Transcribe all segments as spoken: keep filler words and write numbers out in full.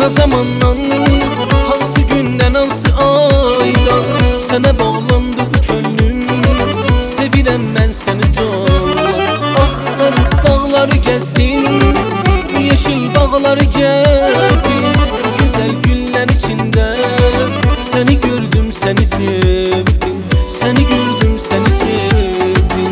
hansı zamandan, hansı gündən, hansı aydan sənə bağlandı bu könlüm. Sevirəm mən səni canım. Axtarıb dağları gəzdim, yeşil bağları gəzdim. Güzel günlər içində səni gördüm, səni sevdim. Səni gördüm, səni sevdim.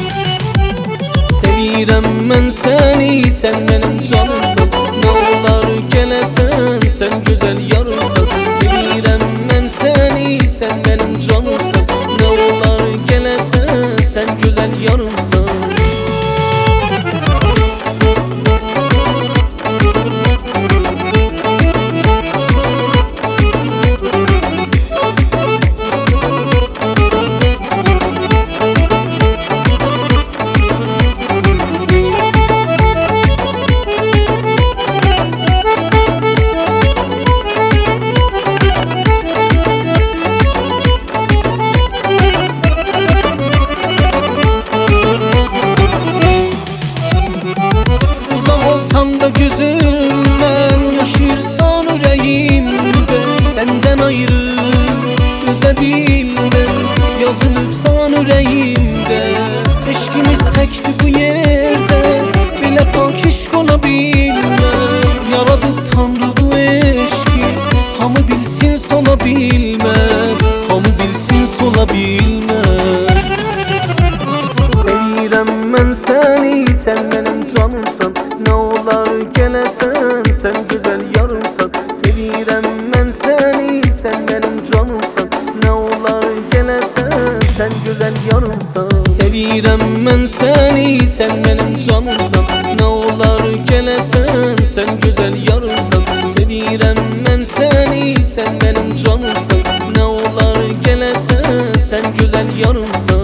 Sevirəm mən səni, sən mənim canımsan. Nə olar gələsən, sən gözəl yarımsan. Sevirəm mən səni, sən mənim canımsan. Nə olar gələsən, sən gözəl yarımsan. Da gözümden yaşırsan yüreğimde, senden ayrı üzebilmem. Yazılıpsan yüreğimde, eşkimiz tekti bu yerde. Bile pak eşk olabilmem. Yaradıp Tanrı bu eşki, hamı bilsin sola bilmez. Hamı bilsin sola bilmez. Sevirəm mən səni, sən mənim canımsan. Nə olar gələsən, sən gözəl yarımsan. Sevirəm mən səni, sən mənim canımsan. Nə olar gələsən, sən gözəl yarımsan. Sevirəm mən səni, sən mənim canımsan. Nə olar gələsən, sən gözəl yarımsan. Sevirəm mən səni, sən mənim canımsan. Nə olar gələsən, sən gözəl yarımsan.